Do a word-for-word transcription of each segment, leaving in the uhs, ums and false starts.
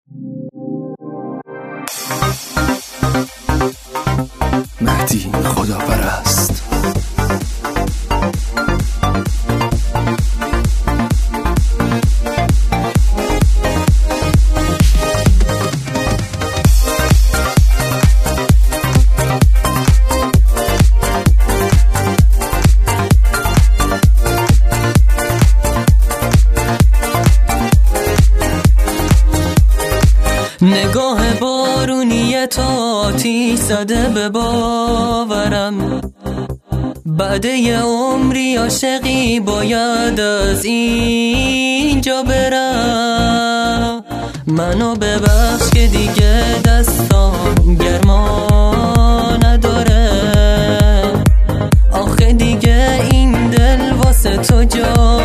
مهدی خدا پرست. نگاه بارونی تو آتیش زده به باورم، بعد یه عمری عاشقی باید از اینجا برم. منو ببخش که دیگه دستام گرما نداره، آخه دیگه این دل واسه تو جا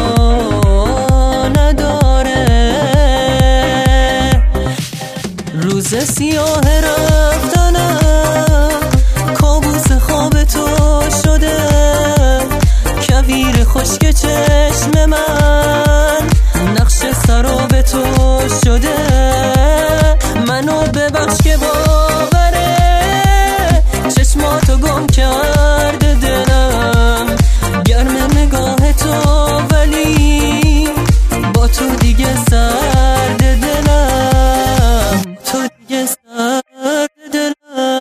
روز سیاه رفتنم کابوس خواب تو شده، کویر خشک چشم من نقش سراب تو شده. منو ببخش که باوره چشماتو گم کرده دلم، گرم نگاه تو ولی با تو دیگه سرد دلم، تو دیگه سرد دلم.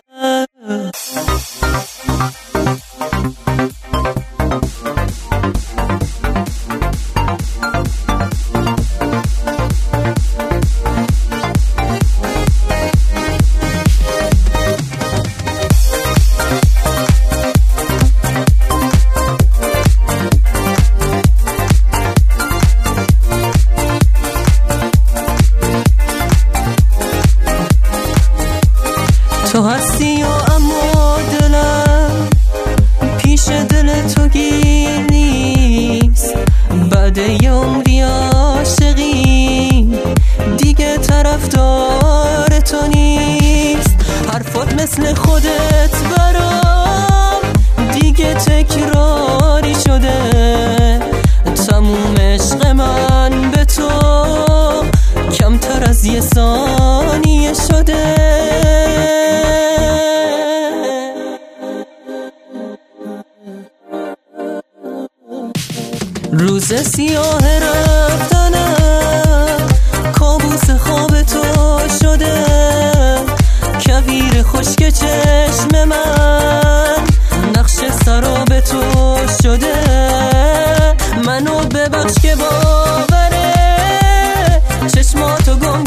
تو هستی و اما دلم پیش دل تو گیر نیست، بعد یه عمری عاشقی دیگه طرفدار تو نیست. حرفات مثل خودت برام دیگه تکراری شده، تموم عشق من به تو کمتر از یه ثانیه شده. روز سیاه رفتنم کابوس خواب تو شده، کویر خشک چشم من نقش سراب تو شده. منو ببخش که باوره چشماتو گم